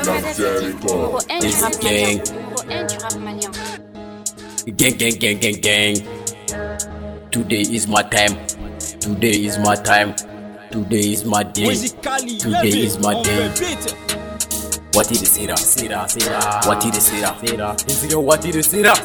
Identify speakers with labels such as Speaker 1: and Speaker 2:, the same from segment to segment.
Speaker 1: This gang. Gang. Today is my time. Today is my time. Today is my day. Today is my day. What did you say that? What did you say that? What did you say that?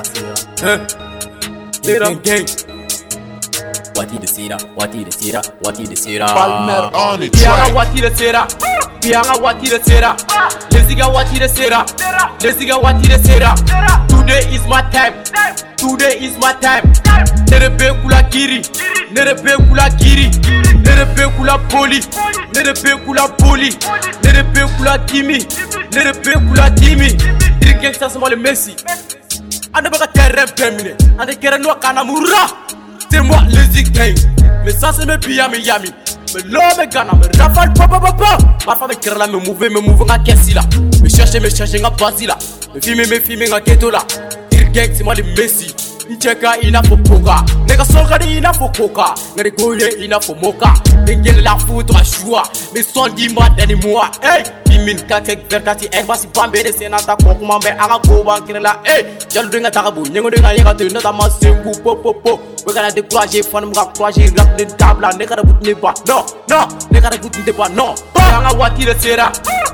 Speaker 1: Gang. What did you say that? What did you say that? What did you say that?
Speaker 2: Palmer on the track.
Speaker 3: What did you say that? What did you say that? What did you say that? What did you say that? Today is my time. Today is my time. Nerebe kula kiri, nerebe kula kiri, nerebe kula poli, nerebe kula poli, nerebe kula kimi, nerebe kula kimi. Dirigent ça c'est moi le Messi. Ande baka terrain terminé, ande kera no kana mura. C'est moi le Zik Gang. Mais ça c'est me Miami. Mais l'homme Ghana, me rafale papa. Ma femme kera la me mouve nga kessi là. Me chercher nga basi là. Me filmer nga ghetto là. Dirigent c'est moi le Messi. Icheka ina for poka, nigga solga di ina for coca, nigga goye ina for moka, nigga la foudre à choix, mais sans dis-moi moi, hey, Kimin katek vertati basi pambe de senata kokuma be aga go bankire la, hey, jalu denga tarabu, nyengo denga yega te nota masengu po, we gonna décourager, fan mga courager, rap de table, nigga da bout ne pas, non, nigga da bout ne pas, non, pianga wati de sera,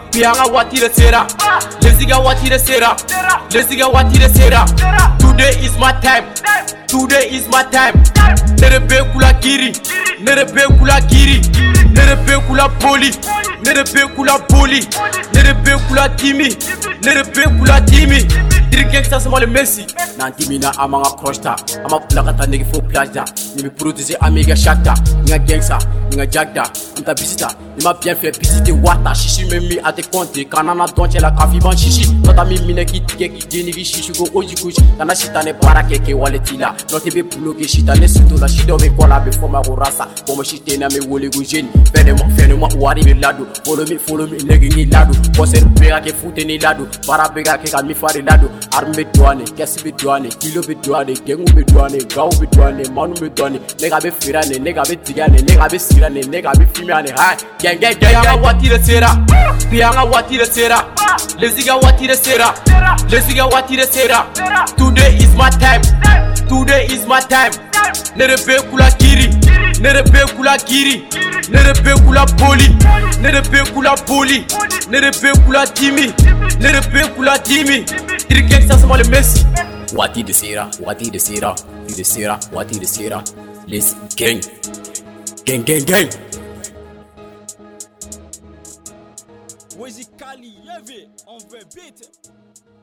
Speaker 3: lesiga wati de sera, today is my time. Today is my time. Nerebe kula kiri, nerebe kula poli, nerebe kula timi. Dirigent ça c'est moi le Messi. Nantimina amanga crochta, ama plakata negi fo plaja. Ni me protéger amiga shakta, nga gangsta, nga jagda, nta visita. Ni m'a bien fait visiter wata, chichi me mi à te compter. Kanana donche la kafi ban chichi. Nota mi mine ki tike ki geni ki chichi go oji kuchi. Kana shita ne para keke waletila. Note be pulo ke shita ne suto la shida be kola be forma go rasa. Pomo shite na me wole go jeni. Fene mo wari be lado. Follow me negi ni lado. Kose bega ke fute ni lado. Para bega ke ka mi fari lado. Arme douane, kesi be douane, kilo be douane, gengu be douane, gao be douane, manu be douane. Nega be firane, nega be tigane, nega be sirane, nega be fimiane. Hai, gang. Pianga wati de sera, lesiga wati de sera. Today is my time. Nerebe kula kiri, nerebe kula poli, nerebe kula timi. Dirigent ça c'est moi le Messi.
Speaker 1: Wati de sera. Les gang.
Speaker 4: Wizzy Kali, on veut beat.